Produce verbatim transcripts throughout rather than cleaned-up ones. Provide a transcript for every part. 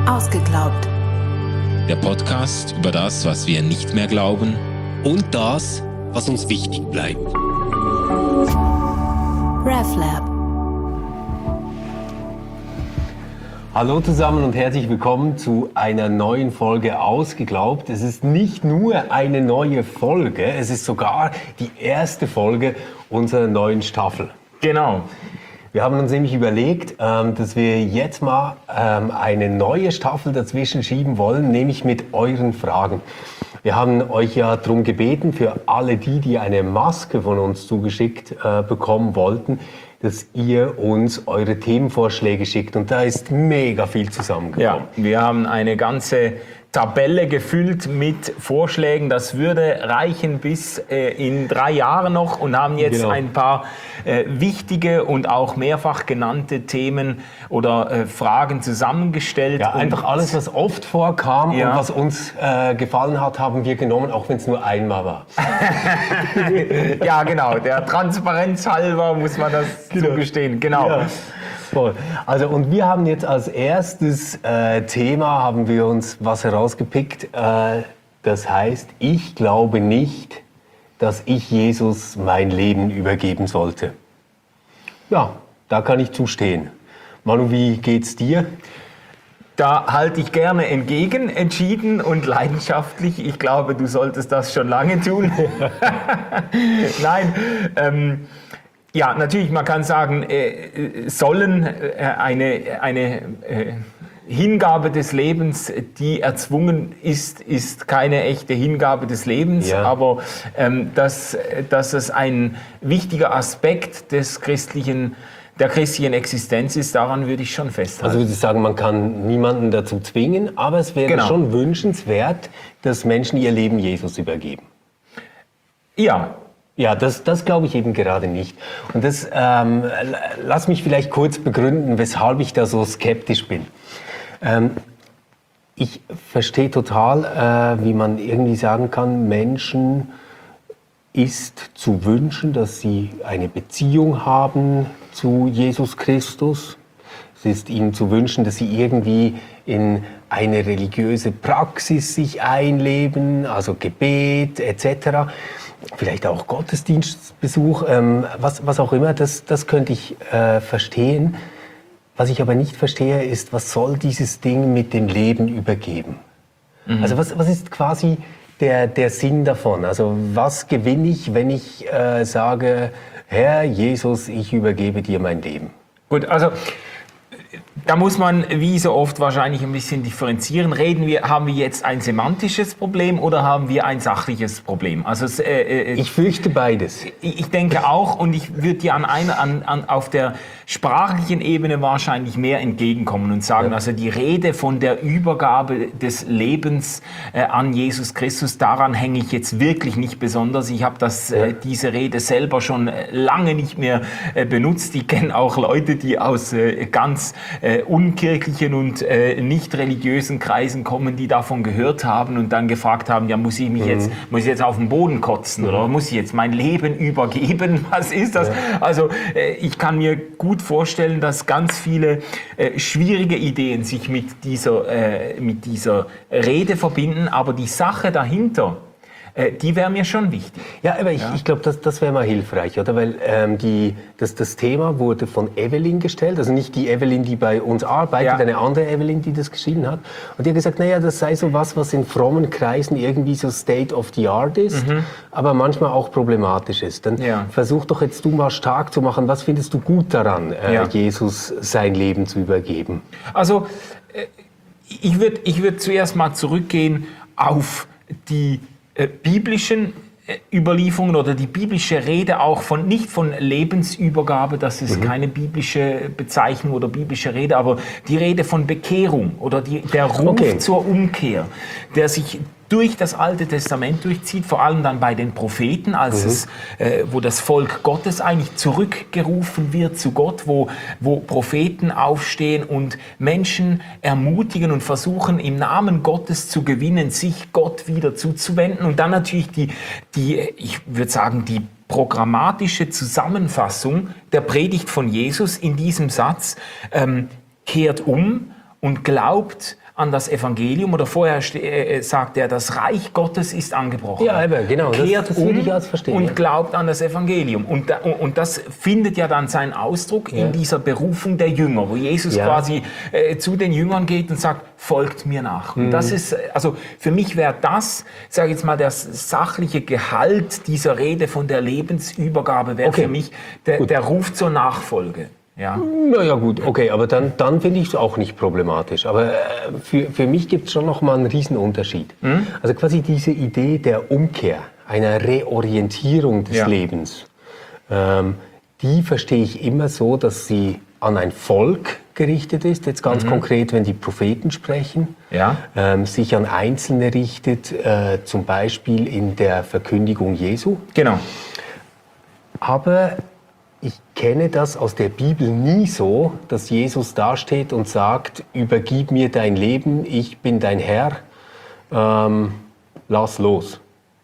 Ausgeglaubt. Der Podcast über das, was wir nicht mehr glauben und das, was uns wichtig bleibt. RefLab. Hallo zusammen und herzlich willkommen zu einer neuen Folge Ausgeglaubt. Es ist nicht nur eine neue Folge, es ist sogar die erste Folge unserer neuen Staffel. Genau. Wir haben uns nämlich überlegt, ähm, dass wir jetzt mal ähm, eine neue Staffel dazwischen schieben wollen, nämlich mit euren Fragen. Wir haben euch ja darum gebeten, für alle die, die eine Maske von uns zugeschickt äh, bekommen wollten, dass ihr uns eure Themenvorschläge schickt. Und da ist mega viel zusammengekommen. Ja, wir haben eine ganze Tabelle gefüllt mit Vorschlägen. Das würde reichen bis äh, in drei Jahren noch und haben jetzt genau. ein paar äh, wichtige und auch mehrfach genannte Themen oder äh, Fragen zusammengestellt. Ja, einfach alles, was oft vorkam ja. und was uns äh, gefallen hat, haben wir genommen, auch wenn es nur einmal war. Ja, genau. Der Transparenz halber muss man das genau. zugestehen. Genau. Ja. Voll. Also und wir haben jetzt als erstes äh, Thema haben wir uns was herausgepickt. Äh, das heißt, ich glaube nicht, dass ich Jesus mein Leben übergeben sollte. Ja, da kann ich zustehen. Manu, wie geht's dir? Da halte ich gerne entgegen, entschieden und leidenschaftlich. Ich glaube, du solltest das schon lange tun. Nein. Ähm, Ja, natürlich, man kann sagen, äh, sollen äh, eine, eine äh, Hingabe des Lebens, die erzwungen ist, ist keine echte Hingabe des Lebens, ja. aber ähm, dass, dass es ein wichtiger Aspekt des christlichen, der christlichen Existenz ist, daran würde ich schon festhalten. Also würde ich sagen, man kann niemanden dazu zwingen, aber es wäre genau. schon wünschenswert, dass Menschen ihr Leben Jesus übergeben. Ja. Ja, das, das glaube ich eben gerade nicht. Und das, ähm, lass mich vielleicht kurz begründen, weshalb ich da so skeptisch bin. Ähm, ich verstehe total, äh, wie man irgendwie sagen kann, Menschen ist zu wünschen, dass sie eine Beziehung haben zu Jesus Christus. Es ist ihnen zu wünschen, dass sie irgendwie in eine religiöse Praxis sich einleben, also Gebet et cetera. Vielleicht auch Gottesdienstbesuch, ähm, was, was auch immer, das, das könnte ich äh, verstehen. Was ich aber nicht verstehe, ist, was soll dieses Ding mit dem Leben übergeben? Mhm. Also was, was ist quasi der, der Sinn davon? Also was gewinne ich, wenn ich äh, sage, Herr Jesus, ich übergebe dir mein Leben? Gut, also da muss man wie so oft wahrscheinlich ein bisschen differenzieren. Reden wir, haben wir jetzt ein semantisches Problem oder haben wir ein sachliches Problem? Also äh, äh, ich fürchte beides. Ich denke auch, und ich würde dir an einer, an, an, auf der sprachlichen Ebene wahrscheinlich mehr entgegenkommen und sagen, ja. also die Rede von der Übergabe des Lebens äh, an Jesus Christus, daran hänge ich jetzt wirklich nicht besonders. Ich habe das ja. äh, diese Rede selber schon lange nicht mehr äh, benutzt. Ich kenne auch Leute, die aus äh, ganz äh, unkirchlichen und äh, nicht religiösen Kreisen kommen, die davon gehört haben und dann gefragt haben, ja, muss ich mich mhm. jetzt, muss ich jetzt auf den Boden kotzen mhm. oder muss ich jetzt mein Leben übergeben? Was ist das? Ja. Also äh, ich kann mir gut vorstellen, dass ganz viele äh, schwierige Ideen sich mit dieser, äh, mit dieser Rede verbinden, aber die Sache dahinter, die wäre mir schon wichtig. Ja, aber ich, ja. ich glaube, das, das wäre mal hilfreich, oder? Weil ähm, die, das, das Thema wurde von Evelyn gestellt, also nicht die Evelyn, die bei uns arbeitet, ja. eine andere Evelyn, die das geschrieben hat. Und die hat gesagt, naja, das sei so was, was in frommen Kreisen irgendwie so State of the Art ist, mhm. aber manchmal auch problematisch ist. Dann ja. versuch doch jetzt du mal stark zu machen, was findest du gut daran, äh, ja. Jesus sein Leben zu übergeben? Also, äh, ich würde ich würd zuerst mal zurückgehen auf die Äh, biblischen äh, Überlieferungen oder die biblische Rede auch von, nicht von Lebensübergabe, das ist mhm. keine biblische Bezeichnung oder biblische Rede, aber die Rede von Bekehrung oder die, der Ruf okay. zur Umkehr, der sich durch das Alte Testament durchzieht, vor allem dann bei den Propheten, als mhm. es, äh, wo das Volk Gottes eigentlich zurückgerufen wird zu Gott, wo, wo Propheten aufstehen und Menschen ermutigen und versuchen, im Namen Gottes zu gewinnen, sich Gott wieder zuzuwenden. Und dann natürlich die, die ich würde sagen, die programmatische Zusammenfassung der Predigt von Jesus in diesem Satz, ähm, kehrt um und glaubt an das Evangelium, oder vorher äh, sagt er, das Reich Gottes ist angebrochen. Ja, eben, genau. Kehrt das, das um würde ich als verstehen, und ja. glaubt an das Evangelium. Und, da, und das findet ja dann seinen Ausdruck Ja. in dieser Berufung der Jünger, wo Jesus Ja. quasi äh, zu den Jüngern geht und sagt, folgt mir nach. Und das ist, also für mich wäre das, sage ich jetzt mal, der sachliche Gehalt dieser Rede von der Lebensübergabe wäre Okay. für mich der, der Ruf zur Nachfolge. Ja. Naja gut, okay, aber dann, dann finde ich es auch nicht problematisch. Aber äh, für, für mich gibt es schon noch mal einen Riesenunterschied. Mhm. Also quasi diese Idee der Umkehr, einer Reorientierung des Ja. Lebens, ähm, die verstehe ich immer so, dass sie an ein Volk gerichtet ist, jetzt ganz konkret, wenn die Propheten sprechen, Ja. ähm, sich an Einzelne richtet, äh, zum Beispiel in der Verkündigung Jesu. Genau. Aber ich kenne das aus der Bibel nie so, dass Jesus dasteht und sagt, übergib mir dein Leben, ich bin dein Herr, ähm, lass los.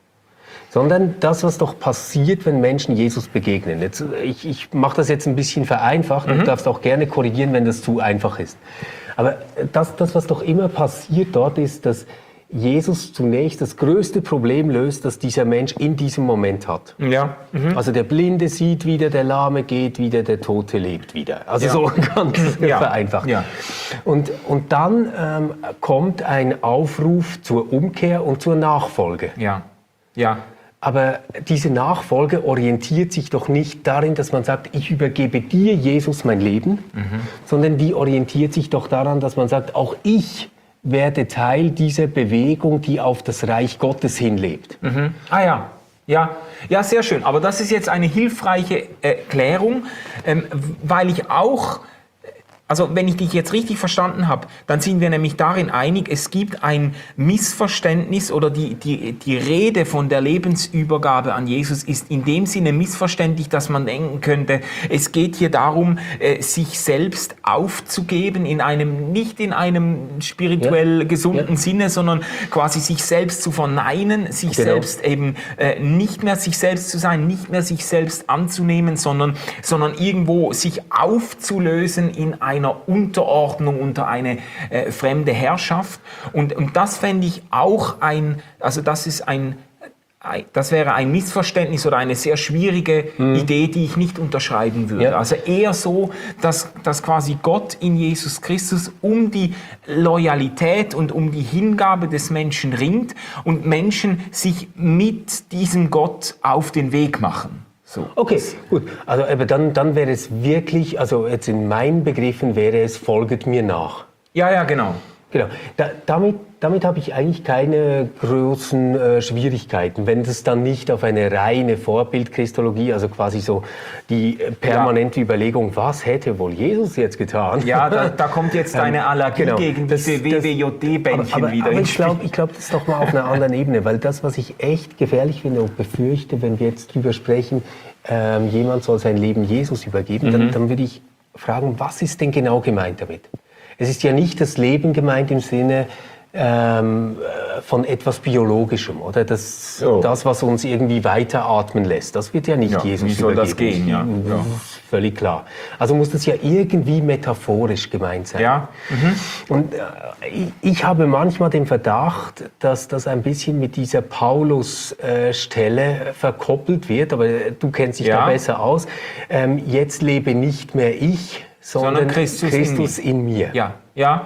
Sondern das, was doch passiert, wenn Menschen Jesus begegnen. Jetzt, ich ich mache das jetzt ein bisschen vereinfacht, du darfst auch gerne korrigieren, wenn das zu einfach ist. Aber das, das, was doch immer passiert dort ist, dass Jesus zunächst das größte Problem löst, das dieser Mensch in diesem Moment hat. Ja. Also der Blinde sieht wieder, der Lahme geht wieder, der Tote lebt wieder. Also Ja. so ganz Ja. vereinfacht. Ja. Und, und dann ähm, kommt ein Aufruf zur Umkehr und zur Nachfolge. Ja. Ja. Aber diese Nachfolge orientiert sich doch nicht darin, dass man sagt, ich übergebe dir, Jesus, mein Leben, sondern die orientiert sich doch daran, dass man sagt, auch ich werde Teil dieser Bewegung, die auf das Reich Gottes hinlebt. Mhm. Ah ja. Ja, ja, sehr schön. Aber das ist jetzt eine hilfreiche Erklärung, ähm, weil ich auch, also wenn ich dich jetzt richtig verstanden habe, dann sind wir nämlich darin einig, es gibt ein Missverständnis oder die, die, die Rede von der Lebensübergabe an Jesus ist in dem Sinne missverständlich, dass man denken könnte, es geht hier darum, äh, sich selbst aufzugeben, in einem, nicht in einem spirituell Ja. gesunden Ja. Sinne, sondern quasi sich selbst zu verneinen, sich Genau. selbst eben äh, nicht mehr sich selbst zu sein, nicht mehr sich selbst anzunehmen, sondern, sondern irgendwo sich aufzulösen in einer Unterordnung unter eine äh, fremde Herrschaft. Und, und das fände ich auch ein, also das ist ein, ein, das wäre ein Missverständnis oder eine sehr schwierige Idee, die ich nicht unterschreiben würde. Ja. Also eher so, dass, dass quasi Gott in Jesus Christus um die Loyalität und um die Hingabe des Menschen ringt und Menschen sich mit diesem Gott auf den Weg machen. So. Okay, gut. Also aber dann, dann wäre es wirklich, also jetzt in meinen Begriffen wäre es, folget mir nach. Ja, ja, genau. Genau. Da, damit damit habe ich eigentlich keine großen äh, Schwierigkeiten, wenn das dann nicht auf eine reine Vorbildchristologie, also quasi so die äh, permanente ja. Überlegung, was hätte wohl Jesus jetzt getan? Ja, da, da kommt jetzt eine Allergie genau. gegen das, diese W W J D-Bändchen aber, aber, wieder aber ins ich Spiel. glaube, ich glaub, das ist noch mal auf einer anderen Ebene, weil das, was ich echt gefährlich finde und befürchte, wenn wir jetzt drüber sprechen, ähm, jemand soll sein Leben Jesus übergeben, mhm. dann, dann würde ich fragen, was ist denn genau gemeint damit? Es ist ja nicht das Leben gemeint im Sinne ähm, von etwas Biologischem, oder? Das, oh. das, was uns irgendwie weiteratmen lässt, das wird ja nicht ja, Jesus wie soll übergeben. das gehen? Ja. Das Ja. ist völlig klar. Also muss das ja irgendwie metaphorisch gemeint sein. Ja. Mhm. Und äh, ich, ich habe manchmal den Verdacht, dass das ein bisschen mit dieser Paulus-Stelle äh, verkoppelt wird, aber du kennst dich ja. da besser aus. Ähm, jetzt lebe nicht mehr ich, sondern, sondern Christus, Christus in, mir. in mir. Ja, ja.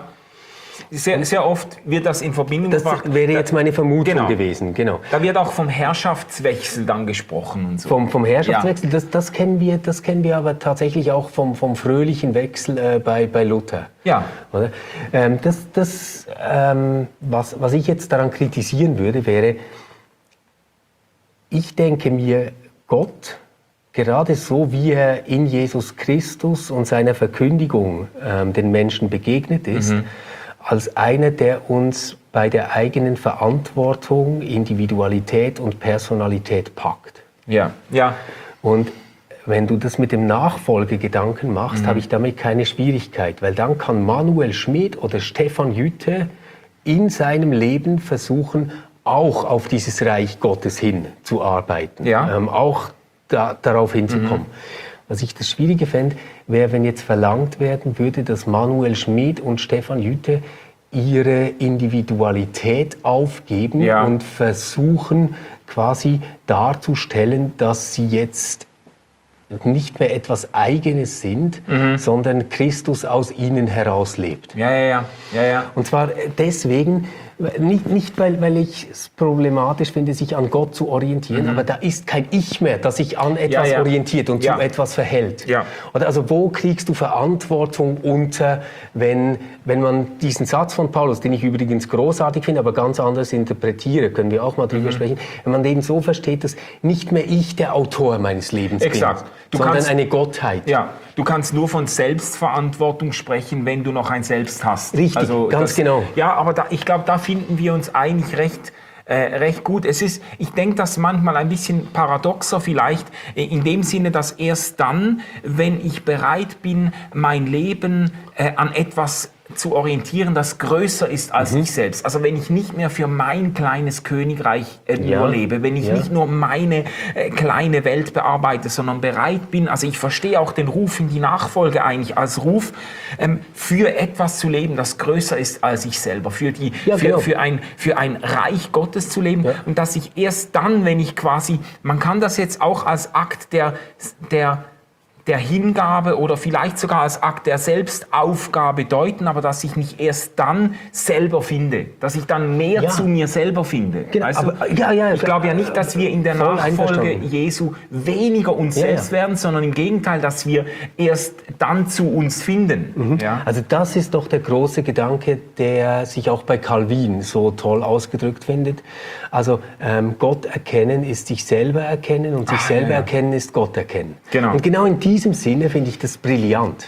Sehr, sehr oft wird das in Verbindung Das gebracht. wäre jetzt meine Vermutung genau. gewesen. Genau. Da wird auch vom Herrschaftswechsel dann gesprochen und so. Vom, vom Herrschaftswechsel, ja. das, das, kennen wir, das kennen wir aber tatsächlich auch vom, vom fröhlichen Wechsel äh, bei, bei Luther. Ja. Oder? Ähm, das, das, ähm, was, was ich jetzt daran kritisieren würde, wäre, ich denke mir, Gott, gerade so wie er in Jesus Christus und seiner Verkündigung ähm, den Menschen begegnet ist, mhm. als einer, der uns bei der eigenen Verantwortung, Individualität und Personalität packt. Ja, ja. Und wenn du das mit dem Nachfolgegedanken machst, mhm. habe ich damit keine Schwierigkeit, weil dann kann Manuel Schmid oder Stefan Jütte in seinem Leben versuchen, auch auf dieses Reich Gottes hin zu arbeiten, ja. ähm, auch da, darauf hinzukommen. Mhm. Was ich das Schwierige fände, wäre, wenn jetzt verlangt werden würde, dass Manuel Schmid und Stefan Jütte ihre Individualität aufgeben Ja. und versuchen quasi darzustellen, dass sie jetzt nicht mehr etwas Eigenes sind, Mhm. sondern Christus aus ihnen heraus lebt. Ja, ja, ja, ja, ja. Und zwar deswegen, nicht, nicht weil, weil ich es problematisch finde, sich an Gott zu orientieren, aber da ist kein Ich mehr, das sich an etwas ja. orientiert und Ja. zu etwas verhält. Ja. Oder also wo kriegst du Verantwortung unter, wenn, wenn man diesen Satz von Paulus, den ich übrigens großartig finde, aber ganz anders interpretiere, können wir auch mal drüber Mhm. sprechen, wenn man den so versteht, dass nicht mehr ich der Autor meines Lebens Exakt. bin, Du sondern kannst- eine Gottheit. Ja, du kannst nur von Selbstverantwortung sprechen, wenn du noch ein Selbst hast. Richtig, ganz genau. Ja, aber da, ich glaube, da finden wir uns eigentlich recht, äh, recht gut. Es ist, ich denke, das manchmal ein bisschen paradoxer vielleicht, äh, in dem Sinne, dass erst dann, wenn ich bereit bin, mein Leben äh, an etwas zu orientieren, das größer ist als Mhm. ich selbst. Also wenn ich nicht mehr für mein kleines Königreich äh, Ja. nur lebe, wenn ich Ja. nicht nur meine äh, kleine Welt bearbeite, sondern bereit bin, also ich verstehe auch den Ruf in die Nachfolge eigentlich als Ruf, ähm, für etwas zu leben, das größer ist als ich selber, für, die, Ja, für, genau. für, ein, für ein Reich Gottes zu leben, Ja. und dass ich erst dann, wenn ich quasi, man kann das jetzt auch als Akt der, der der Hingabe oder vielleicht sogar als Akt der Selbstaufgabe deuten, aber dass ich mich erst dann selber finde, dass ich dann mehr Ja. zu mir selber finde. Genau, Weißt du? aber- ja, ja, ich glaube ja nicht, dass wir in der voll Nachfolge einverstanden. Jesu weniger uns Ja, selbst ja. werden, sondern im Gegenteil, dass wir erst dann zu uns finden. Mhm. Ja? Also das ist doch der große Gedanke, der sich auch bei Calvin so toll ausgedrückt findet. Also ähm, Gott erkennen ist sich selber erkennen und sich Ah, selber ja, ja. erkennen ist Gott erkennen. Genau. Und genau in diesem Sinne finde ich das brillant.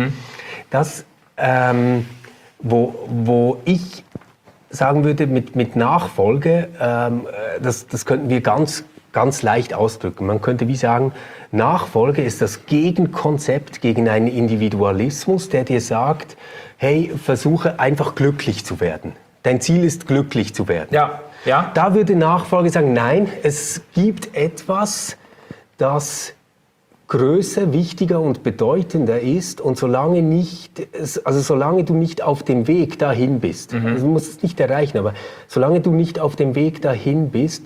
Das, ähm, wo, wo ich sagen würde, mit, mit Nachfolge, ähm, äh, das, das könnten wir ganz, ganz leicht ausdrücken. Man könnte wie sagen, Nachfolge ist das Gegenkonzept gegen einen Individualismus, der dir sagt, hey, versuche einfach glücklich zu werden. Dein Ziel ist, glücklich zu werden. Ja, ja. Da würde Nachfolge sagen, nein, es gibt etwas, das größer, wichtiger und bedeutender ist, und solange nicht, also solange du nicht auf dem Weg dahin bist, Mhm. also du musst es nicht erreichen, aber solange du nicht auf dem Weg dahin bist,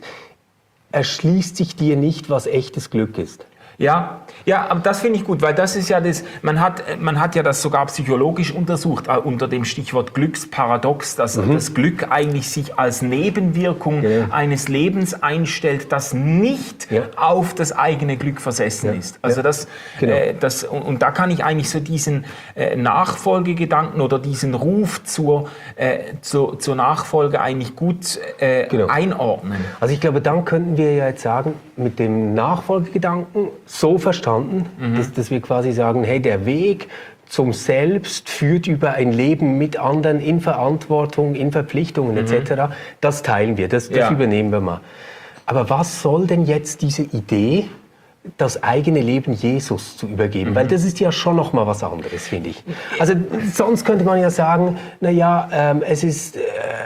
erschließt sich dir nicht, was echtes Glück ist. Ja, ja, aber das finde ich gut, weil das ist ja das, man hat, man hat ja das sogar psychologisch untersucht, äh, unter dem Stichwort Glücksparadox, dass das Glück eigentlich sich als Nebenwirkung Genau. eines Lebens einstellt, das nicht Ja. auf das eigene Glück versessen Ja. ist. Also Ja. das, Genau. äh, das und, und da kann ich eigentlich so diesen äh, Nachfolgegedanken oder diesen Ruf zur, äh, zur, zur Nachfolge eigentlich gut äh, Genau. einordnen. Also ich glaube, dann könnten wir ja jetzt sagen, mit dem Nachfolgegedanken so verstanden, dass, dass wir quasi sagen, hey, der Weg zum Selbst führt über ein Leben mit anderen in Verantwortung, in Verpflichtungen et cetera. Das teilen wir, das, das Ja. übernehmen wir mal. Aber was soll denn jetzt diese Idee, das eigene Leben Jesus zu übergeben? Weil das ist ja schon noch mal was anderes, finde ich. Also sonst könnte man ja sagen, na ja, ähm, es ist, äh,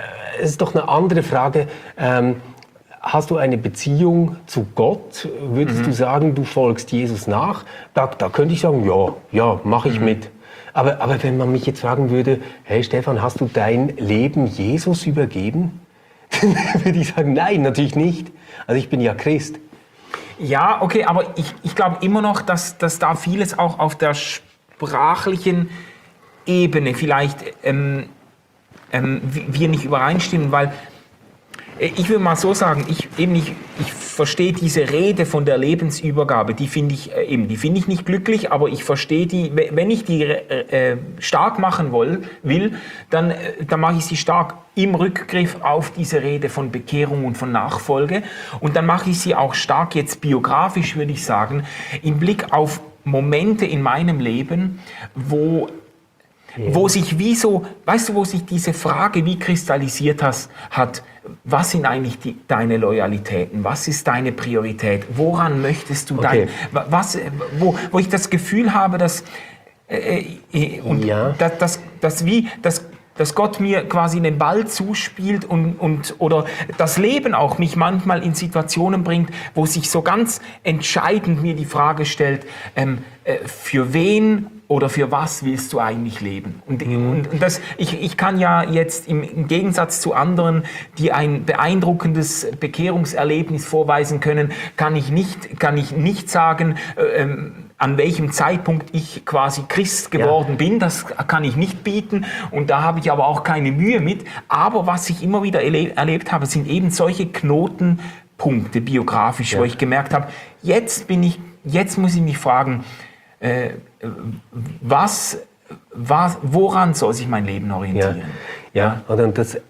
es ist doch eine andere Frage. Ähm, Hast du eine Beziehung zu Gott? Würdest du sagen, du folgst Jesus nach? Da, da könnte ich sagen, ja, ja, mache ich mit. Aber, aber wenn man mich jetzt fragen würde, hey Stefan, hast du dein Leben Jesus übergeben? Dann würde ich sagen, nein, natürlich nicht. Also ich bin ja Christ. Ja, okay, aber ich, ich glaube immer noch, dass, dass da vieles auch auf der sprachlichen Ebene vielleicht ähm, ähm, wir nicht übereinstimmen, weil äh, ich würde mal so sagen, ich, eben nicht, ich verstehe diese Rede von der Lebensübergabe, die finde ich äh, eben, die finde ich nicht glücklich, aber ich verstehe die, we- wenn ich die äh, äh, stark machen will, will dann, äh, dann mache ich sie stark im Rückgriff auf diese Rede von Bekehrung und von Nachfolge, und dann mache ich sie auch stark jetzt biografisch, würde ich sagen, im Blick auf Momente in meinem Leben, wo wo sich wie so, weißt du, wo sich diese Frage wie kristallisiert has, hat, was sind eigentlich die, deine Loyalitäten, was ist deine Priorität, woran möchtest du Okay. dein, was, wo, wo ich das Gefühl habe, dass, äh, äh, und Ja. dass, dass, dass wie, dass, dass Gott mir quasi den Ball zuspielt und, und, oder das Leben auch mich manchmal in Situationen bringt, wo sich so ganz entscheidend mir die Frage stellt, ähm, äh, für wen oder für was willst du eigentlich leben? Und, mhm. und das, ich, ich kann ja jetzt im, im Gegensatz zu anderen, die ein beeindruckendes Bekehrungserlebnis vorweisen können, kann ich nicht, kann ich nicht sagen, ähm, an welchem Zeitpunkt ich quasi Christ geworden ja. bin. Das kann ich nicht bieten und da habe ich aber auch keine Mühe mit. Aber was ich immer wieder erle- erlebt habe, sind eben solche Knotenpunkte biografisch, ja. wo ich gemerkt habe, jetzt bin ich, jetzt muss ich mich fragen, äh, was, was, woran soll sich mein Leben orientieren? Ja, ja. Und das,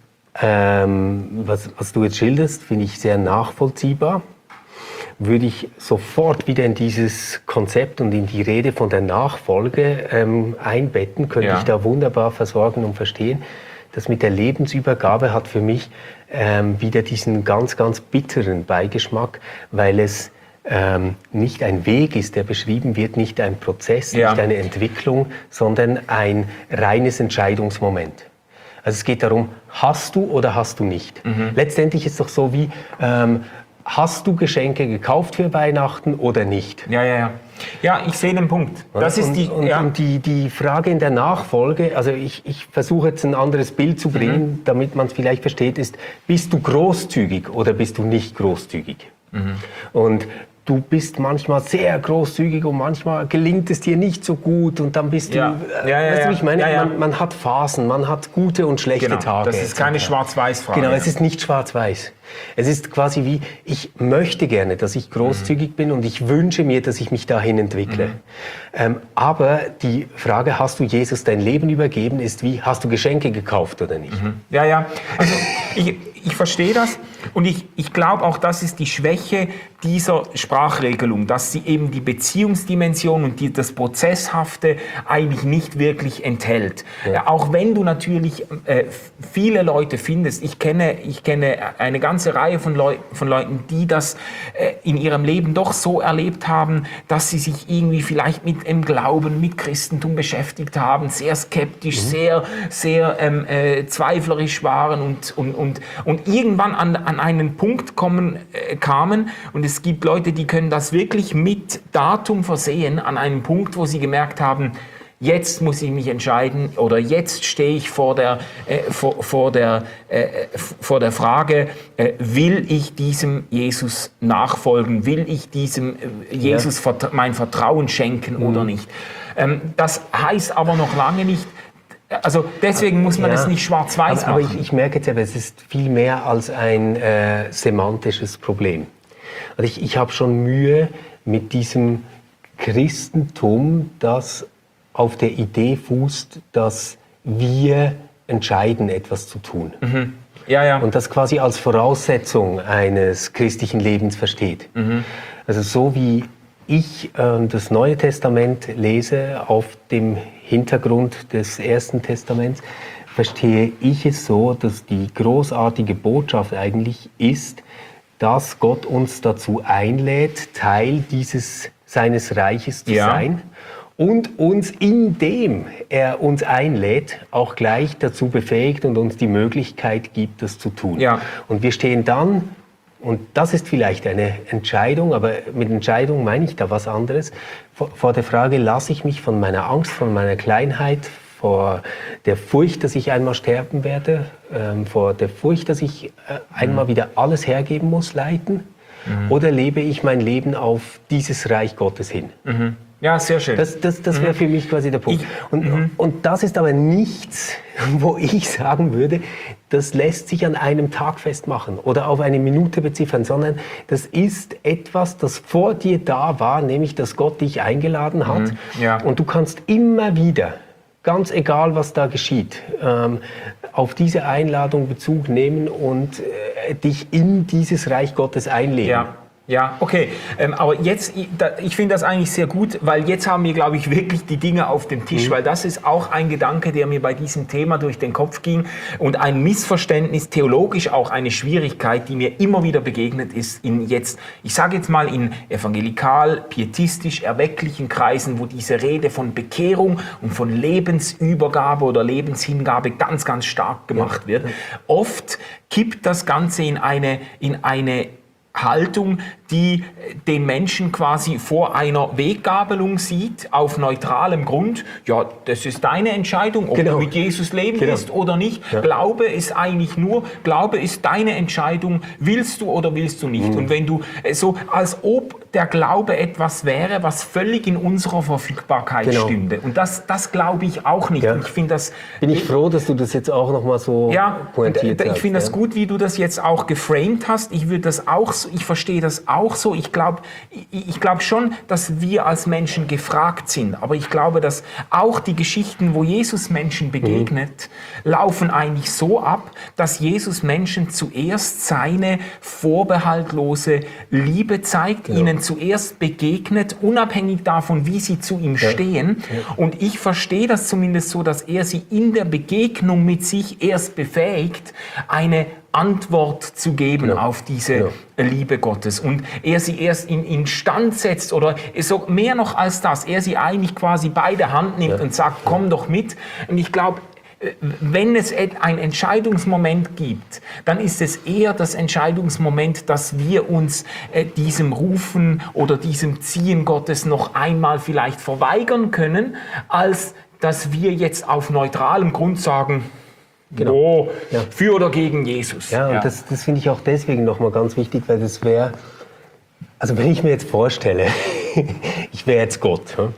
ähm, was, was du jetzt schilderst, finde ich sehr nachvollziehbar. Würde ich sofort wieder in dieses Konzept und in die Rede von der Nachfolge ähm, einbetten, könnte ja. ich da wunderbar versorgen und verstehen. Das mit der Lebensübergabe hat für mich ähm, wieder diesen ganz, ganz bitteren Beigeschmack, weil es ähm, nicht ein Weg ist, der beschrieben wird, nicht ein Prozess, ja. nicht eine Entwicklung, sondern ein reines Entscheidungsmoment. Also es geht darum, hast du oder hast du nicht. Mhm. Letztendlich ist es doch so wie, ähm, hast du Geschenke gekauft für Weihnachten oder nicht? Ja, ja, ja. Ja, ich sehe den Punkt. Das und, ist die, und, ja. und die, die Frage in der Nachfolge, also ich, ich versuche jetzt ein anderes Bild zu bringen, mhm. damit man es vielleicht versteht, ist, bist du großzügig oder bist du nicht großzügig? Mhm. Und du bist manchmal sehr großzügig und manchmal gelingt es dir nicht so gut und dann bist ja. du, äh, ja, ja, weißt du, wie ich meine? Ja, ja. Man, man hat Phasen, man hat gute und schlechte genau. Tage. Das ist keine Schwarz-Weiß-Frage. Genau, es ist nicht schwarz-weiß. Es ist quasi wie, ich möchte gerne, dass ich großzügig mhm. bin und ich wünsche mir, dass ich mich dahin entwickle. Mhm. Ähm, aber die Frage, hast du Jesus dein Leben übergeben, ist wie, hast du Geschenke gekauft oder nicht? Mhm. Ja, ja. Also ich, ich verstehe das und ich, ich glaube auch, das ist die Schwäche dieser Sprachregelung, dass sie eben die Beziehungsdimension und die, das Prozesshafte eigentlich nicht wirklich enthält. Ja. Ja, auch wenn du natürlich äh, viele Leute findest, ich kenne, ich kenne eine ganze Reihe von, Leu- von Leuten, die das äh, in ihrem Leben doch so erlebt haben, dass sie sich irgendwie vielleicht mit dem Glauben, mit Christentum beschäftigt haben, sehr skeptisch, mhm. sehr, sehr ähm, äh, zweiflerisch waren und, und, und, und irgendwann an, an einen Punkt kommen, äh, kamen und es gibt Leute, die können das wirklich mit Datum versehen, an einem Punkt, wo sie gemerkt haben, jetzt muss ich mich entscheiden oder jetzt stehe ich vor der, äh, vor, vor der, äh, vor der Frage, äh, will ich diesem Jesus nachfolgen, will ich diesem äh, Jesus ja. vert- mein Vertrauen schenken mhm. oder nicht. Ähm, das heißt aber noch lange nicht, also deswegen muss man es ja. nicht schwarz-weiß aber, machen. Aber ich, ich merke jetzt aber, es ist viel mehr als ein äh, semantisches Problem. Also ich, ich habe schon Mühe mit diesem Christentum, das auf der Idee fußt, dass wir entscheiden, etwas zu tun. Mhm. Ja, ja. Und das quasi als Voraussetzung eines christlichen Lebens versteht. Mhm. Also so wie ich äh, das Neue Testament lese auf dem Hintergrund des Ersten Testaments, verstehe ich es so, dass die großartige Botschaft eigentlich ist, dass Gott uns dazu einlädt, Teil dieses seines Reiches zu ja. sein und uns, indem er uns einlädt, auch gleich dazu befähigt und uns die Möglichkeit gibt, das zu tun. Ja. Und wir stehen dann, und das ist vielleicht eine Entscheidung, aber mit Entscheidung meine ich da was anderes, vor, vor der Frage, lasse ich mich von meiner Angst, von meiner Kleinheit, vor der Furcht, dass ich einmal sterben werde, ähm, vor der Furcht, dass ich äh, einmal mhm. wieder alles hergeben muss, leiten? Mhm. Oder lebe ich mein Leben auf dieses Reich Gottes hin? Mhm. Ja, sehr schön. Das, das, das wäre für mich quasi der Punkt. Ich, und, mhm. und das ist aber nichts, wo ich sagen würde, das lässt sich an einem Tag festmachen oder auf eine Minute beziffern, sondern das ist etwas, das vor dir da war, nämlich dass Gott dich eingeladen hat. Mhm. Ja. Und du kannst immer wieder, ganz egal was da geschieht, ähm, auf diese Einladung Bezug nehmen und äh, dich in dieses Reich Gottes einleben. Ja. Ja, okay. Ähm, aber jetzt, ich, da, ich finde das eigentlich sehr gut, weil jetzt haben wir, glaube ich, wirklich die Dinge auf dem Tisch, mhm. weil das ist auch ein Gedanke, der mir bei diesem Thema durch den Kopf ging und ein Missverständnis, theologisch auch eine Schwierigkeit, die mir immer wieder begegnet ist in jetzt, ich sage jetzt mal in evangelikal, pietistisch, erwecklichen Kreisen, wo diese Rede von Bekehrung und von Lebensübergabe oder Lebenshingabe ganz, ganz stark gemacht wird. Oft kippt das Ganze in eine, in eine Haltung, die den Menschen quasi vor einer Weggabelung sieht, auf neutralem Grund. Ja, das ist deine Entscheidung, ob genau. du mit Jesus leben genau. willst oder nicht. Ja. Glaube ist eigentlich nur, Glaube ist deine Entscheidung, willst du oder willst du nicht. Mhm. Und wenn du so, als ob der Glaube etwas wäre, was völlig in unserer Verfügbarkeit genau. stünde. Und das, das glaube ich auch nicht. Ja. Und ich finde das... Bin ich froh, dass du das jetzt auch nochmal so ja, pointiert hast. Ich finde ja. das gut, wie du das jetzt auch geframed hast. Ich würde das auch so, ich verstehe das auch so. Ich glaube ich, ich glaube schon, dass wir als Menschen gefragt sind. Aber ich glaube, dass auch die Geschichten, wo Jesus Menschen begegnet, mhm. laufen eigentlich so ab, dass Jesus Menschen zuerst seine vorbehaltlose Liebe zeigt, genau. ihnen zuerst begegnet, unabhängig davon, wie sie zu ihm ja. stehen. Ja. Und ich verstehe das zumindest so, dass er sie in der Begegnung mit sich erst befähigt, eine Antwort zu geben genau. auf diese genau. Liebe Gottes. Und er sie erst in, in Stand setzt oder so mehr noch als das, er sie eigentlich quasi bei der Hand nimmt ja. und sagt, komm doch mit. Und ich glaube, wenn es ein Entscheidungsmoment gibt, dann ist es eher das Entscheidungsmoment, dass wir uns äh, diesem Rufen oder diesem Ziehen Gottes noch einmal vielleicht verweigern können, als dass wir jetzt auf neutralem Grund sagen, genau. oh, ja. für oder gegen Jesus. Ja, und ja. das, das finde ich auch deswegen nochmal ganz wichtig, weil das wäre, also wenn ich mir jetzt vorstelle, ich wäre jetzt Gott, ja?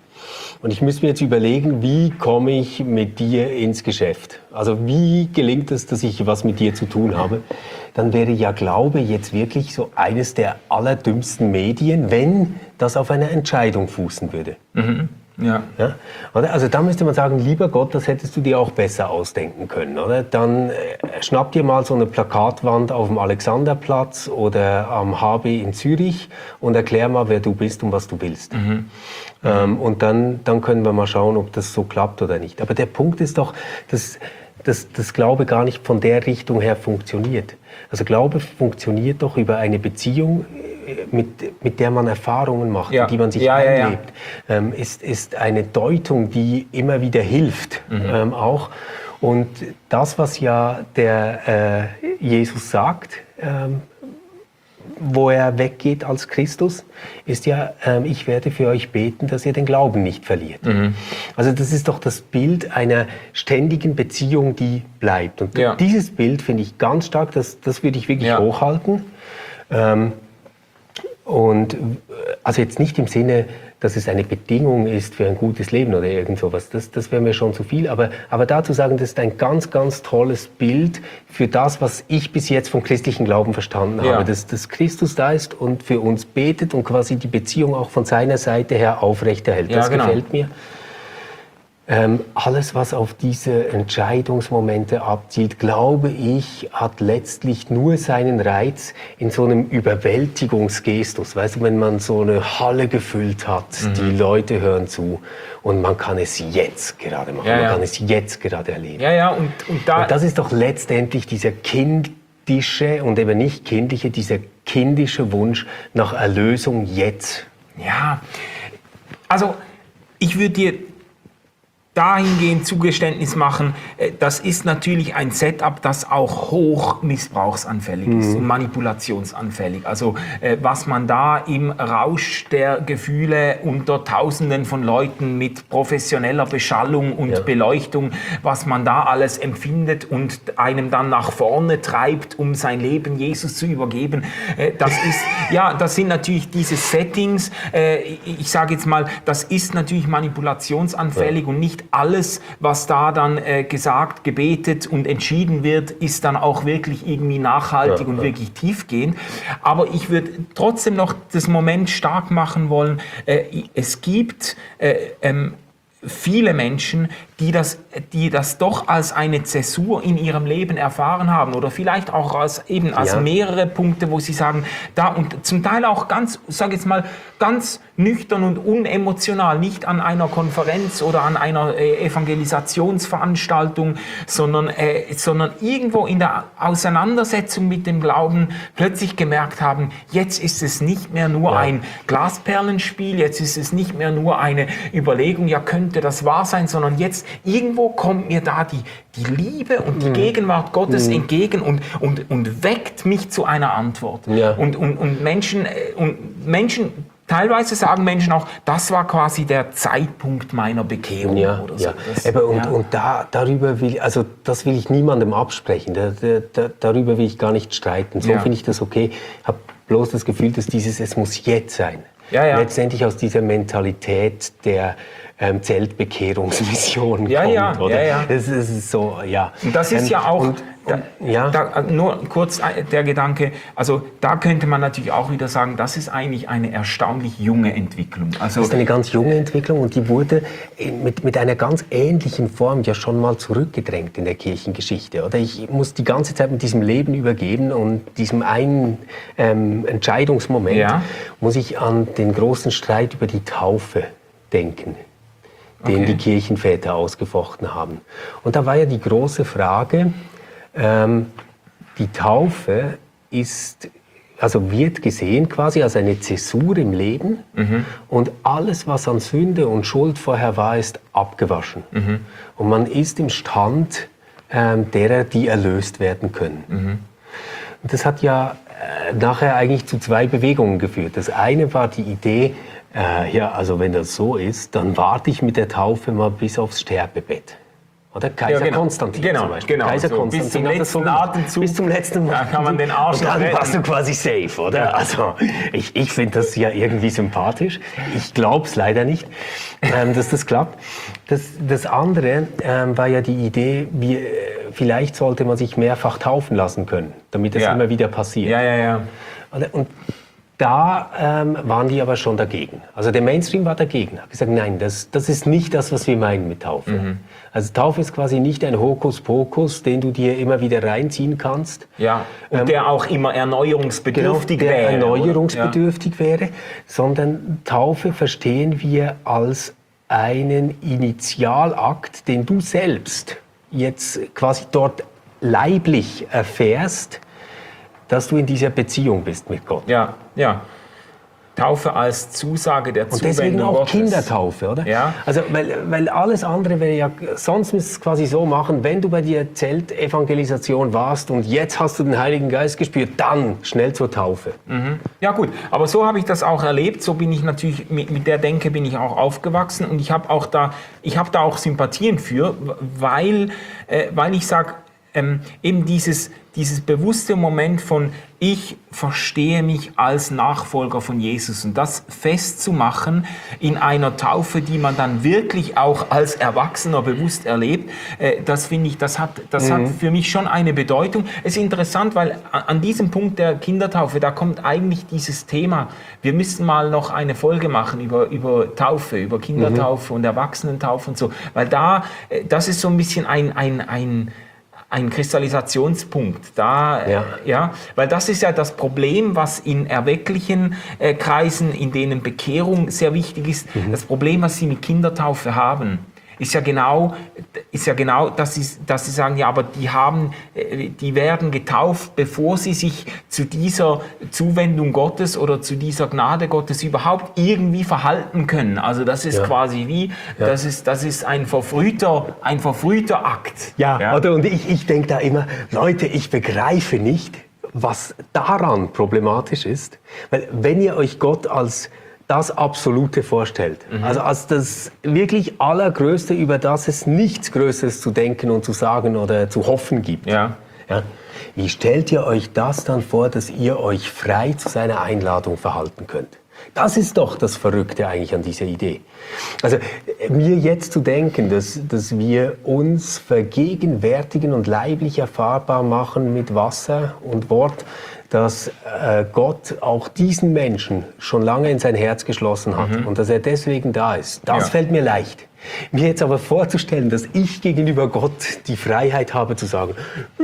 Und ich müsste mir jetzt überlegen, wie komme ich mit dir ins Geschäft? Also wie gelingt es, dass ich was mit dir zu tun habe? Dann wäre ja Glaube jetzt wirklich so eines der allerdümmsten Medien, wenn das auf einer Entscheidung fußen würde. Mhm. Ja. Ja? Also da müsste man sagen, lieber Gott, das hättest du dir auch besser ausdenken können, oder? Dann äh, schnapp dir mal so eine Plakatwand auf dem Alexanderplatz oder am H B in Zürich und erklär mal, wer du bist und was du willst. Mhm. Ähm, und dann, dann können wir mal schauen, ob das so klappt oder nicht. Aber der Punkt ist doch, dass dass das Glaube gar nicht von der Richtung her funktioniert. Also Glaube funktioniert doch über eine Beziehung, mit, mit der man Erfahrungen macht, ja. in die man sich ja, einlebt. Ja, ja. Ähm, ist, ist eine Deutung, die immer wieder hilft, mhm. ähm, auch. Und das, was ja der äh, Jesus sagt, ähm, wo er weggeht als Christus, ist ja, ähm, ich werde für euch beten, dass ihr den Glauben nicht verliert. Mhm. Also das ist doch das Bild einer ständigen Beziehung, die bleibt. Und ja. dieses Bild finde ich ganz stark, das, das würde ich wirklich ja. hochhalten. Ähm, und also jetzt nicht im Sinne, dass es eine Bedingung ist für ein gutes Leben oder irgend sowas, das, das wäre mir schon zu viel. Aber, aber dazu sagen, das ist ein ganz, ganz tolles Bild für das, was ich bis jetzt vom christlichen Glauben verstanden ja. habe. Dass, dass Christus da ist und für uns betet und quasi die Beziehung auch von seiner Seite her aufrechterhält. Ja, das genau. gefällt mir. Ähm, alles, was auf diese Entscheidungsmomente abzielt, glaube ich, hat letztlich nur seinen Reiz in so einem Überwältigungsgestus. Weißt du, wenn man so eine Halle gefüllt hat, mhm. die Leute hören zu und man kann es jetzt gerade machen, ja, man ja. kann es jetzt gerade erleben. Ja, ja, und, und, da und das ist doch letztendlich dieser kindische und eben nicht kindliche, dieser kindische Wunsch nach Erlösung jetzt. Ja, also ich würde dir dahingehend Zugeständnis machen, das ist natürlich ein Setup, das auch hoch missbrauchsanfällig ist mhm. und manipulationsanfällig. Also was man da im Rausch der Gefühle unter Tausenden von Leuten mit professioneller Beschallung und ja. Beleuchtung, was man da alles empfindet und einem dann nach vorne treibt, um sein Leben Jesus zu übergeben, das ist, ja, das sind natürlich diese Settings, ich sage jetzt mal, das ist natürlich manipulationsanfällig ja. und nicht alles, was da dann äh, gesagt, gebetet und entschieden wird, ist dann auch wirklich irgendwie nachhaltig ja, und ja. wirklich tiefgehend. Aber ich würde trotzdem noch das Moment stark machen wollen, äh, es gibt äh, ähm, viele Menschen, die das, die das doch als eine Zäsur in ihrem Leben erfahren haben oder vielleicht auch als eben als ja. mehrere Punkte, wo sie sagen, da und zum Teil auch ganz, sag jetzt mal, ganz nüchtern und unemotional, nicht an einer Konferenz oder an einer äh, Evangelisationsveranstaltung, sondern, äh, sondern irgendwo in der Auseinandersetzung mit dem Glauben plötzlich gemerkt haben, jetzt ist es nicht mehr nur ja. ein Glasperlenspiel, jetzt ist es nicht mehr nur eine Überlegung, ja, könnte könnte das wahr sein, sondern jetzt irgendwo kommt mir da die, die Liebe und die mhm. Gegenwart Gottes mhm. entgegen und, und, und weckt mich zu einer Antwort. Ja. Und, und, und, Menschen, und Menschen, teilweise sagen Menschen auch, das war quasi der Zeitpunkt meiner Bekehrung. Ja, oder so. ja. Das, Aber und, ja. und da, darüber will, also das will ich niemandem absprechen, da, da, darüber will ich gar nicht streiten. So ja. finde ich das okay. Ich habe bloß das Gefühl, dass dieses, es muss jetzt sein. Ja, ja. Letztendlich aus dieser Mentalität der ähm, Zeltbekehrungsmission ja, kommt. Ja, oder? ja, ja. Das ist so, ja. Und das ist ähm, ja auch, und, da, und, ja. da, nur kurz der Gedanke, also da könnte man natürlich auch wieder sagen, das ist eigentlich eine erstaunlich junge Entwicklung. Also, das ist eine ganz junge Entwicklung und die wurde mit, mit einer ganz ähnlichen Form ja schon mal zurückgedrängt in der Kirchengeschichte. Oder? Ich muss die ganze Zeit mit diesem Leben übergeben und diesem einen ähm, Entscheidungsmoment ja. muss ich an den großen Streit über die Taufe denken, den okay. die Kirchenväter ausgefochten haben. Und da war ja die große Frage, ähm, die Taufe ist, also wird gesehen quasi als eine Zäsur im Leben mhm. und alles, was an Sünde und Schuld vorher war, ist abgewaschen. Mhm. Und man ist im Stand ähm, derer, die erlöst werden können. Mhm. Und das hat ja äh, nachher eigentlich zu zwei Bewegungen geführt. Das eine war die Idee, Äh, ja, also wenn das so ist, dann warte ich mit der Taufe mal bis aufs Sterbebett. Oder Kaiser ja, genau. Konstantin genau, zum Beispiel. Genau, Kaiser so, Konstantin bis zum letzten so Atemzug. Bis zum letzten Da kann man den Arsch Und dann retten. warst du quasi safe, oder? Ja. Also ich, ich finde das ja irgendwie sympathisch. Ich glaube es leider nicht, ähm, dass das klappt. Das, das andere ähm, war ja die Idee, wie, vielleicht sollte man sich mehrfach taufen lassen können, damit das ja. immer wieder passiert. Ja, ja, ja. Und da ähm, waren die aber schon dagegen. Also der Mainstream war dagegen. Hat gesagt, nein, das, das ist nicht das, was wir meinen mit Taufe. Mhm. Also Taufe ist quasi nicht ein Hokuspokus, den du dir immer wieder reinziehen kannst. Ja, und ähm, der auch immer erneuerungsbedürftig genau, der wäre. erneuerungsbedürftig ja. wäre, sondern Taufe verstehen wir als einen Initialakt, den du selbst jetzt quasi dort leiblich erfährst, dass du in dieser Beziehung bist mit Gott. Ja, ja. Taufe als Zusage der Zuwendung Und deswegen auch Gottes. Kindertaufe, oder? Ja. Also, weil, weil alles andere wäre ja, sonst müsstest du es quasi so machen, wenn du bei der Zeltevangelisation warst und jetzt hast du den Heiligen Geist gespürt, dann schnell zur Taufe. Mhm. Ja gut, aber so habe ich das auch erlebt, so bin ich natürlich, mit, mit der Denke bin ich auch aufgewachsen und ich habe auch da, ich habe da auch Sympathien für, weil, äh, weil ich sage, ähm, eben dieses, dieses bewusste Moment von ich verstehe mich als Nachfolger von Jesus und das festzumachen in einer Taufe, die man dann wirklich auch als Erwachsener bewusst erlebt, äh, das finde ich, das hat, das mhm. hat für mich schon eine Bedeutung. Es ist interessant, weil an diesem Punkt der Kindertaufe, da kommt eigentlich dieses Thema, wir müssen mal noch eine Folge machen über, über Taufe, über Kindertaufe mhm. und Erwachsenentaufe und so, weil da, das ist so ein bisschen ein, ein, ein ein Kristallisationspunkt, da, ja. ja, weil das ist ja das Problem, was in erwecklichen äh, Kreisen, in denen Bekehrung sehr wichtig ist, mhm. das Problem, was sie mit Kindertaufe haben, ist ja genau, ist ja genau, dass sie, dass sie sagen, ja, aber die haben, die werden getauft, bevor sie sich zu dieser Zuwendung Gottes oder zu dieser Gnade Gottes überhaupt irgendwie verhalten können. Also das ist ja. quasi wie, ja. das ist, das ist ein verfrühter, ein verfrühter Akt. Ja, ja. Oder, und ich, ich denke da immer, Leute, ich begreife nicht, was daran problematisch ist, weil wenn ihr euch Gott als das Absolute vorstellt. Mhm. Also als das wirklich Allergrößte, über das es nichts Größeres zu denken und zu sagen oder zu hoffen gibt. Ja. Ja. Wie stellt ihr euch das dann vor, dass ihr euch frei zu seiner Einladung verhalten könnt? Das ist doch das Verrückte eigentlich an dieser Idee. Also mir jetzt zu denken, dass, dass wir uns vergegenwärtigen und leiblich erfahrbar machen mit Wasser und Wort, dass äh, Gott auch diesen Menschen schon lange in sein Herz geschlossen hat mhm. und dass er deswegen da ist. Das ja. fällt mir leicht. Mir jetzt aber vorzustellen, dass ich gegenüber Gott die Freiheit habe zu sagen,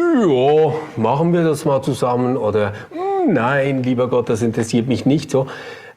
ja, machen wir das mal zusammen oder nein, lieber Gott, das interessiert mich nicht so.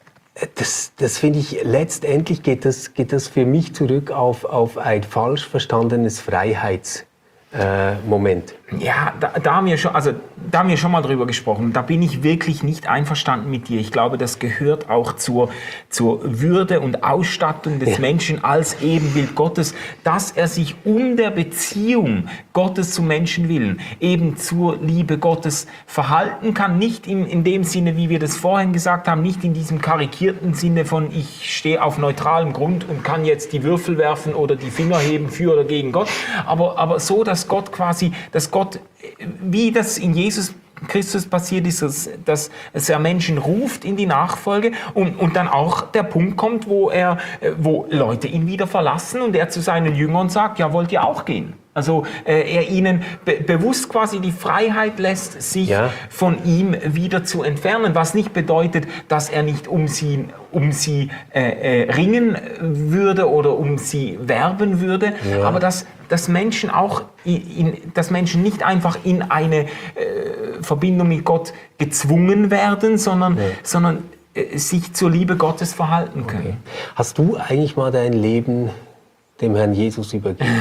Das, das finde ich, letztendlich geht das, geht das für mich zurück auf, auf ein falsch verstandenes Freiheitsmoment. Äh, Ja, da, da, haben wir schon, also, da haben wir schon mal drüber gesprochen. Da bin ich wirklich nicht einverstanden mit dir. Ich glaube, das gehört auch zur, zur Würde und Ausstattung des ja. Menschen als Ebenbild Gottes, dass er sich um der Beziehung Gottes zum Menschen willen eben zur Liebe Gottes verhalten kann. Nicht in, in dem Sinne, wie wir das vorhin gesagt haben, nicht in diesem karikierten Sinne von ich stehe auf neutralem Grund und kann jetzt die Würfel werfen oder die Finger heben für oder gegen Gott, aber, aber so, dass Gott quasi, dass Gott wie das in Jesus Christus passiert ist, dass, dass, dass er Menschen ruft in die Nachfolge und, und dann auch der Punkt kommt, wo, er, wo Leute ihn wieder verlassen und er zu seinen Jüngern sagt, ja, wollt ihr auch gehen? Also äh, er ihnen be- bewusst quasi die Freiheit lässt, sich ja. von ihm wieder zu entfernen, was nicht bedeutet, dass er nicht um sie, um sie äh, äh, ringen würde oder um sie werben würde, ja. aber dass, dass Menschen auch in, dass Menschen nicht einfach in eine äh, Verbindung mit Gott gezwungen werden, sondern, ja. sondern äh, sich zur Liebe Gottes verhalten können. Okay. Hast du eigentlich mal dein Leben dem Herrn Jesus übergeben?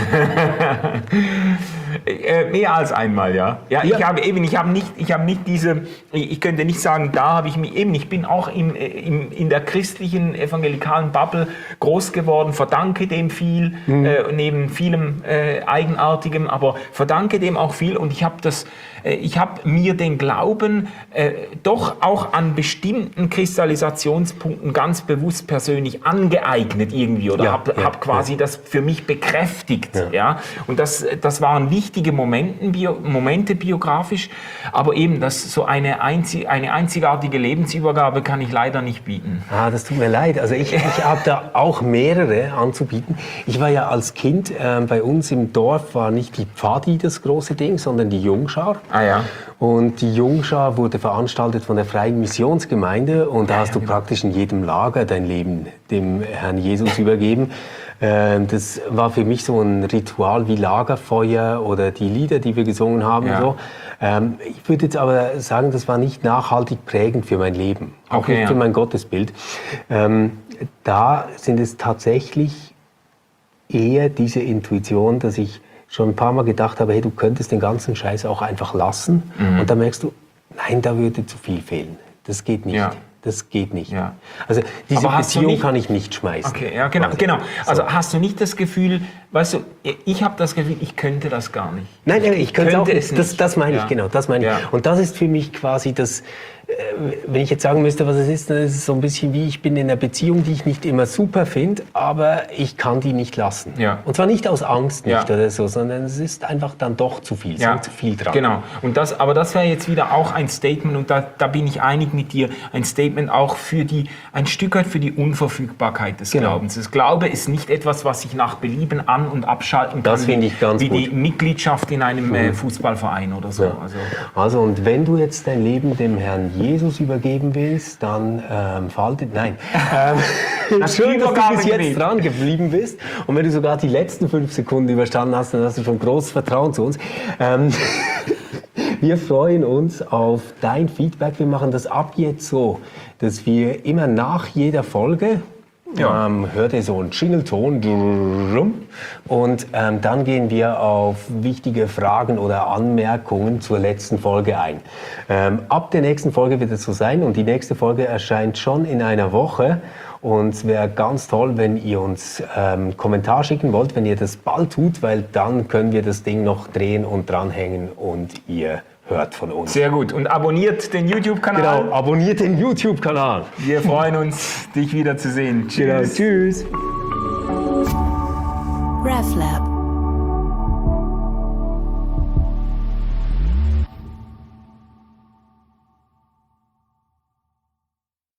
äh, mehr als einmal, ja. Ja, ja. ich habe eben, ich habe nicht, ich habe nicht diese, ich könnte nicht sagen, da habe ich mich eben, ich bin auch im, im, in der christlichen evangelikalen Bubble groß geworden, verdanke dem viel, mhm. äh, neben vielem äh, Eigenartigem, aber verdanke dem auch viel und ich habe das, äh, ich habe mir den Glauben äh, doch auch an bestimmten Kristallisationspunkten ganz bewusst persönlich angeeignet irgendwie oder ja, habe ja, hab quasi ja. das für mich bekräftigt, ja. ja. Und das, das waren wichtige Momente, bio, Momente biografisch, aber eben, das so eine, einzig, eine einzigartige Lebensübergabe kann ich leider nicht bieten. Ah, das tut mir leid. Also ich, ich habe da auch mehrere anzubieten. Ich war ja als Kind, äh, bei uns im Dorf war nicht die Pfadi das große Ding, sondern die Jungschar. Ah ja. Und die Jungschar wurde veranstaltet von der Freien Missionsgemeinde und da ja, hast ja, du genau. praktisch in jedem Lager dein Leben dem Herrn Jesus übergeben. Das war für mich so ein Ritual wie Lagerfeuer oder die Lieder, die wir gesungen haben. Ja. So. Ich würde jetzt aber sagen, das war nicht nachhaltig prägend für mein Leben, auch okay, nicht für ja. mein Gottesbild. Da sind es tatsächlich eher diese Intuition, dass ich schon ein paar Mal gedacht habe, hey, du könntest den ganzen Scheiß auch einfach lassen. Mhm. Und dann merkst du, nein, da würde zu viel fehlen. Das geht nicht. Ja. Das geht nicht. Ja. Also diese Beziehung nicht, kann ich nicht schmeißen. Okay, ja, genau, genau. Also so. Hast du nicht das Gefühl, weißt du, ich habe das Gefühl, ich könnte das gar nicht. Nein, nein, ich, ich könnte, könnte auch nicht. Das, das meine ja. ich, genau, das meine ja. ich. Und das ist für mich quasi das, wenn ich jetzt sagen müsste, was es ist, dann ist es so ein bisschen wie, ich bin in einer Beziehung, die ich nicht immer super finde, aber ich kann die nicht lassen. Ja. Und zwar nicht aus Angst nicht ja. oder so, sondern es ist einfach dann doch zu viel, ja. so zu viel dran. Genau, und das, aber das wäre jetzt wieder auch ein Statement, und da, da bin ich einig mit dir, ein Statement auch für die, ein Stück weit für die Unverfügbarkeit des genau. Glaubens. Das Glaube ist nicht etwas, was ich nach Belieben an- und abschalten kann, das finde ich ganz wie gut. die Mitgliedschaft in einem äh, Fußballverein oder so. Ja. Also, also und wenn du jetzt dein Leben dem Herrn Jesus übergeben willst, dann ähm, faltet, nein. Ähm, schön, dass du bis jetzt dran geblieben bist. Und wenn du sogar die letzten fünf Sekunden überstanden hast, dann hast du schon großes Vertrauen zu uns. Ähm, wir freuen uns auf dein Feedback. Wir machen das ab jetzt so, dass wir immer nach jeder Folge Ja. Ähm, hört ihr so einen Jingle-Ton und ähm, dann gehen wir auf wichtige Fragen oder Anmerkungen zur letzten Folge ein. Ähm, ab der nächsten Folge wird es so sein und die nächste Folge erscheint schon in einer Woche und es wäre ganz toll, wenn ihr uns ähm, Kommentar schicken wollt, wenn ihr das bald tut, weil dann können wir das Ding noch drehen und dranhängen und ihr hört von uns. Sehr gut. Und abonniert den YouTube-Kanal. Genau, abonniert den YouTube-Kanal. Wir freuen uns, dich wieder zu sehen. Tschüss. Genau, tschüss. RefLab.